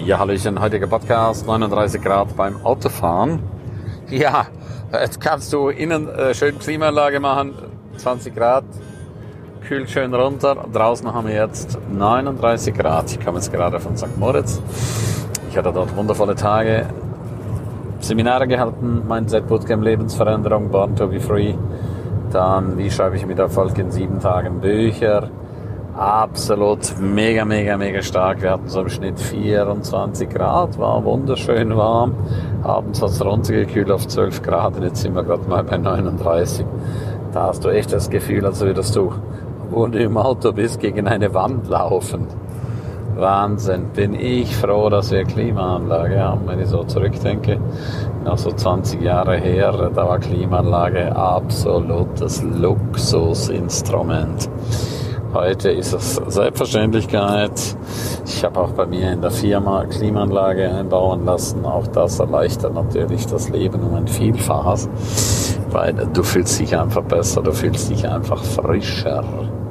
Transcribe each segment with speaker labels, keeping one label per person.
Speaker 1: Ja, hallöchen, heutiger Podcast, 39 Grad beim Autofahren. Ja, jetzt kannst du innen schön Klimaanlage machen, 20 Grad, kühlt schön runter. Draußen haben wir jetzt 39 Grad. Ich komme jetzt gerade von St. Moritz. Ich hatte dort wundervolle Tage, Seminare gehalten, Mindset Bootcamp, Lebensveränderung, Born to be Free. Dann, wie schreibe ich mit Erfolg in 7 Tagen Bücher. Absolut mega stark. Wir hatten so im Schnitt 24 Grad, war wunderschön warm. Abends hat es runtergekühlt auf 12 Grad und jetzt sind wir gerade mal bei 39. Da hast du echt das Gefühl, als würdest du, wo du im Auto bist, gegen eine Wand laufen. Wahnsinn. Bin ich froh, dass wir Klimaanlage haben, wenn ich so zurückdenke. Noch so 20 Jahre her, da war Klimaanlage absolutes Luxusinstrument. Heute ist es Selbstverständlichkeit. Ich habe auch bei mir in der Firma Klimaanlage einbauen lassen. Auch das erleichtert natürlich das Leben um ein Vielfaches, weil du fühlst dich einfach besser, du fühlst dich einfach frischer.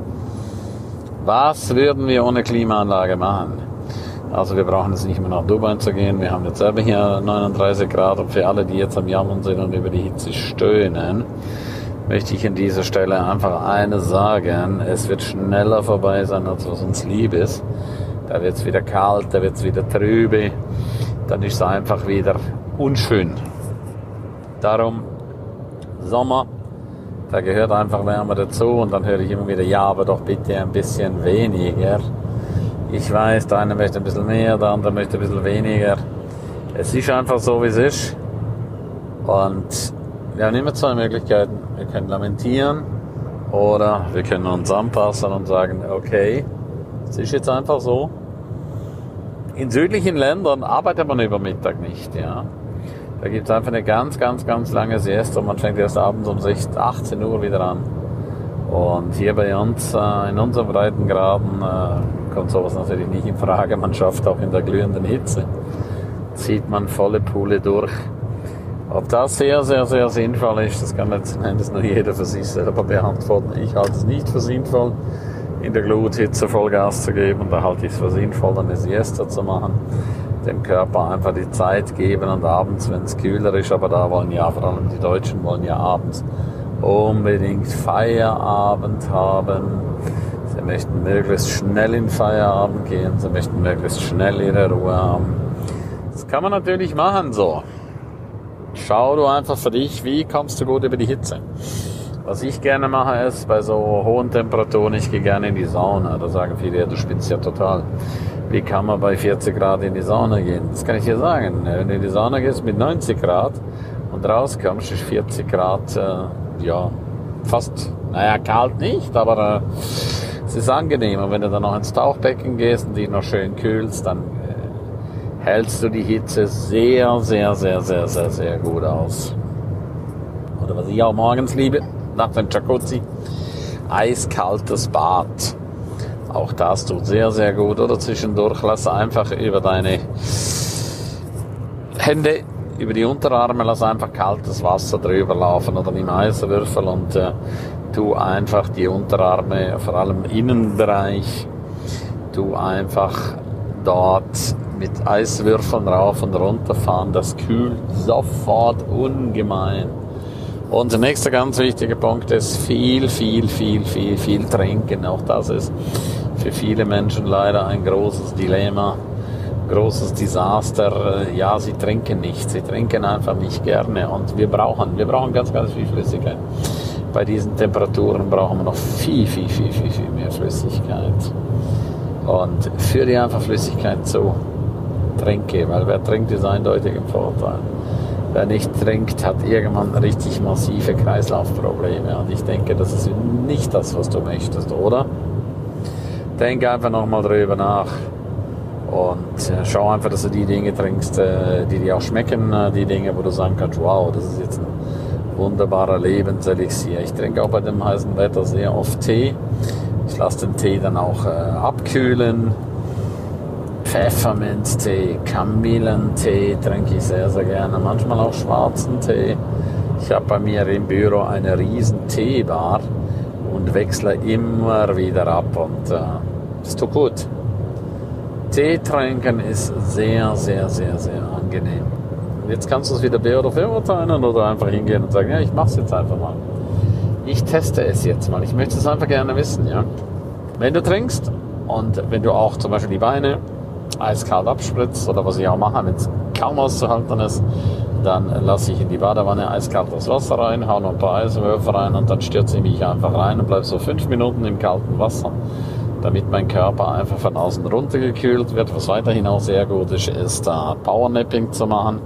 Speaker 1: Was würden wir ohne Klimaanlage machen? Also wir brauchen jetzt nicht mehr nach Dubai zu gehen. Wir haben jetzt selber hier 39 Grad und für alle, die jetzt am Jammern sind und über die Hitze stöhnen, möchte ich an dieser Stelle einfach eines sagen: Es wird schneller vorbei sein, als was uns lieb ist. Da wird es wieder kalt, da wird es wieder trübe, dann ist es einfach wieder unschön. Darum Sommer, da gehört einfach Wärme dazu und dann höre ich immer wieder, ja, aber doch bitte ein bisschen weniger. Ich weiß, der eine möchte ein bisschen mehr, der andere möchte ein bisschen weniger. Es ist einfach so, wie es ist. Und wir haben immer 2 Möglichkeiten. Wir können lamentieren oder wir können uns anpassen und sagen, okay, es ist jetzt einfach so. In südlichen Ländern arbeitet man über Mittag nicht, ja. Da gibt es einfach eine ganz lange Siesta und man fängt erst abends um 18 Uhr wieder an. Und hier bei uns, in unseren Breitengraden, kommt sowas natürlich nicht in Frage. Man schafft auch in der glühenden Hitze, zieht man volle Pulle durch. Ob das sehr sinnvoll ist, das kann letzten Endes nur jeder für sich selber beantworten. Ich halte es nicht für sinnvoll, in der Gluthitze Vollgas zu geben. Und da halte ich es für sinnvoll, eine Siesta zu machen, dem Körper einfach die Zeit geben und abends, wenn es kühler ist, aber da wollen ja vor allem die Deutschen wollen ja abends unbedingt Feierabend haben. Sie möchten möglichst schnell in Feierabend gehen, sie möchten möglichst schnell ihre Ruhe haben. Das kann man natürlich machen so. Schau du einfach für dich, wie kommst du gut über die Hitze. Was ich gerne mache ist, bei so hohen Temperaturen, ich gehe gerne in die Sauna. Da sagen viele, ja, du spinnst ja total. Wie kann man bei 40 Grad in die Sauna gehen? Das kann ich dir sagen. Wenn du in die Sauna gehst mit 90 Grad und rauskommst, ist 40 Grad, fast, kalt nicht, aber es ist angenehm. Und wenn du dann noch ins Tauchbecken gehst und dich noch schön kühlst, dann hältst du die Hitze sehr gut aus. Oder was ich auch morgens liebe, nach dem Jacuzzi, eiskaltes Bad. Auch das tut sehr gut. Oder zwischendurch lass einfach über deine Hände, über die Unterarme, lass einfach kaltes Wasser drüber laufen oder nimm Eiswürfel und tu einfach die Unterarme, vor allem im Innenbereich, tu einfach dort mit Eiswürfeln rauf und runter fahren. Das kühlt sofort ungemein. Und der nächste ganz wichtige Punkt ist viel trinken. Auch das ist für viele Menschen leider ein großes Dilemma, großes Desaster. Ja, sie trinken nicht. Sie trinken einfach nicht gerne. Und wir brauchen ganz viel Flüssigkeit. Bei diesen Temperaturen brauchen wir noch viel mehr Flüssigkeit. Und führe dir einfach Flüssigkeit zu. Trinke, weil wer trinkt, ist eindeutig im Vorteil. Wer nicht trinkt, hat irgendwann richtig massive Kreislaufprobleme. Und ich denke, das ist nicht das, was du möchtest, oder? Denke einfach nochmal drüber nach. Und schau einfach, dass du die Dinge trinkst, die dir auch schmecken. Die Dinge, wo du sagen kannst, wow, das ist jetzt ein wunderbarer Lebenselixier. Ich trinke auch bei dem heißen Wetter sehr oft Tee. Ich lasse den Tee dann auch abkühlen. Pfefferminztee, Kamillentee trinke ich sehr gerne. Manchmal auch schwarzen Tee. Ich habe bei mir im Büro eine riesen Teebar und wechsle immer wieder ab und das tut gut. Tee trinken ist sehr, sehr, sehr, sehr angenehm. Und jetzt kannst du es wieder be- oder verurteilen oder einfach hingehen und sagen, ja, ich mache es jetzt einfach mal. Ich teste es jetzt mal. Ich möchte es einfach gerne wissen, ja. Wenn du trinkst und wenn du auch zum Beispiel die Beine eiskalt abspritzt oder was ich auch mache, wenn es kaum auszuhalten ist, dann lasse ich in die Badewanne eiskaltes Wasser rein, hau noch ein paar Eiswürfel rein und dann stürze ich mich einfach rein und bleibe so 5 Minuten im kalten Wasser, damit mein Körper einfach von außen runtergekühlt wird. Was weiterhin auch sehr gut ist, ist Powernapping zu machen.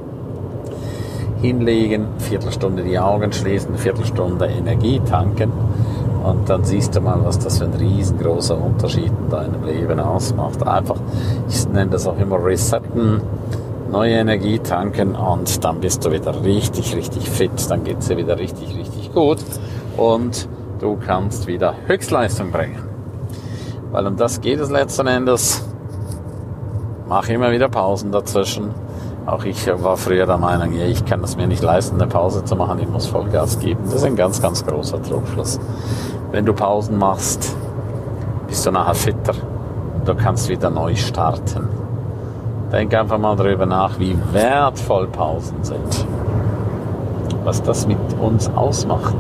Speaker 1: Hinlegen, Viertelstunde die Augen schließen, Viertelstunde Energie tanken und dann siehst du mal, was das für ein riesengroßer Unterschied in deinem Leben ausmacht. Einfach, ich nenne das auch immer Resetten, neue Energie tanken und dann bist du wieder richtig, richtig fit, dann geht's dir wieder richtig, richtig gut und du kannst wieder Höchstleistung bringen. Weil um das geht es letzten Endes. Mach immer wieder Pausen dazwischen. Auch ich war früher der Meinung, ja, ich kann es mir nicht leisten, eine Pause zu machen, ich muss Vollgas geben. Das ist ein ganz, ganz großer Trugschluss. Wenn du Pausen machst, bist du nachher fitter. Du kannst wieder neu starten. Denk einfach mal darüber nach, wie wertvoll Pausen sind. Was das mit uns ausmacht.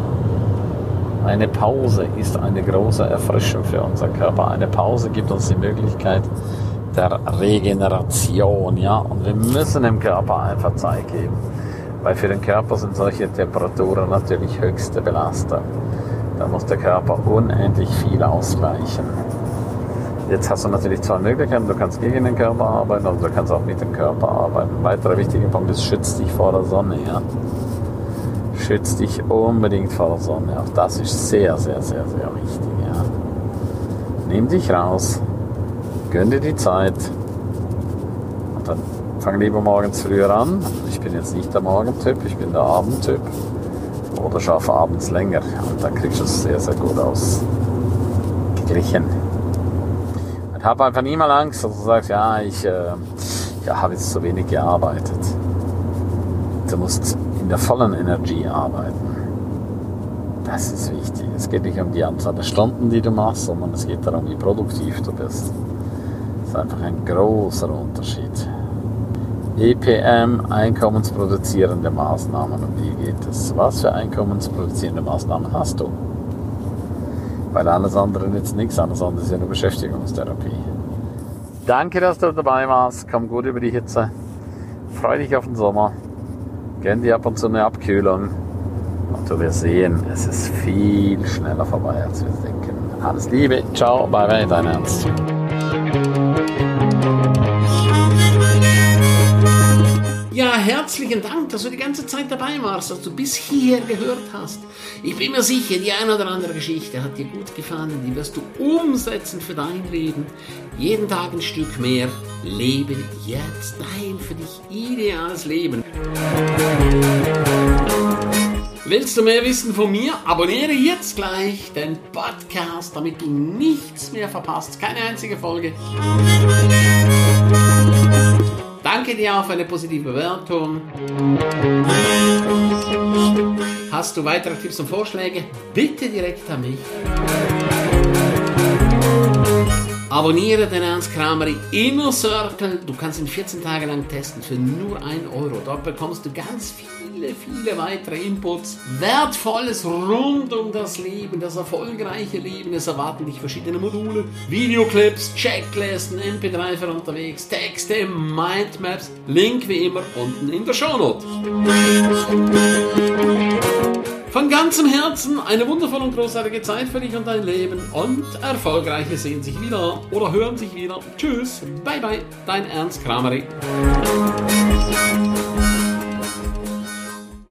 Speaker 1: Eine Pause ist eine große Erfrischung für unseren Körper. Eine Pause gibt uns die Möglichkeit der Regeneration, ja. Und wir müssen dem Körper einfach Zeit geben. Weil für den Körper sind solche Temperaturen natürlich höchste Belastung. Da muss der Körper unendlich viel ausgleichen. Jetzt hast du natürlich zwei Möglichkeiten. Du kannst gegen den Körper arbeiten oder du kannst auch mit dem Körper arbeiten. Ein weiterer wichtiger Punkt ist, schütz dich vor der Sonne, ja. Schütz dich unbedingt vor der Sonne. Auch das ist sehr, sehr, sehr, sehr wichtig. Ja. Nimm dich raus, gönn dir die Zeit und dann fang lieber morgens früher an. Ich bin jetzt nicht der Morgentyp, ich bin der Abendtyp. Oder schaffe abends länger und dann kriegst du es sehr, sehr gut ausgeglichen. Und hab einfach nie mal Angst, dass du sagst, ja, ich habe jetzt zu wenig gearbeitet. Du musst in der vollen Energie arbeiten. Das ist wichtig. Es geht nicht um die Anzahl der Stunden, die du machst, sondern es geht darum, wie produktiv du bist. Das ist einfach ein großer Unterschied. EPM, einkommensproduzierende Maßnahmen. Und wie geht es? Was für einkommensproduzierende Maßnahmen hast du? Weil alles andere nützt nichts, alles andere ist ja nur Beschäftigungstherapie. Danke, dass du dabei warst. Komm gut über die Hitze. Freu dich auf den Sommer. Gönn dir ab und zu eine Abkühlung. Und du wirst sehen, es ist viel schneller vorbei, als wir denken. Alles Liebe. Ciao. Bye bye. Dein Ernst.
Speaker 2: Ja, herzlichen Dank, dass du die ganze Zeit dabei warst, dass du bis hierher gehört hast. Ich bin mir sicher, die eine oder andere Geschichte hat dir gut gefallen, die wirst du umsetzen für dein Leben. Jeden Tag ein Stück mehr. Lebe jetzt dein für dich ideales Leben. Willst du mehr wissen von mir? Abonniere jetzt gleich den Podcast, damit du nichts mehr verpasst. Keine einzige Folge. Danke dir auch für eine positive Bewertung. Hast du weitere Tipps und Vorschläge? Bitte direkt an mich. Abonniere den Ernst Kramer Inner Circle. Du kannst ihn 14 Tage lang testen für nur 1 €. Dort bekommst du ganz viele weitere Inputs. Wertvolles rund um das Leben, das erfolgreiche Leben. Es erwarten dich verschiedene Module, Videoclips, Checklisten, MP3 für unterwegs, Texte, Mindmaps. Link wie immer unten in der Shownote. Von ganzem Herzen eine wundervolle und großartige Zeit für dich und dein Leben und Erfolgreiche sehen sich wieder oder hören sich wieder. Tschüss, bye bye, dein Ernst Kramer.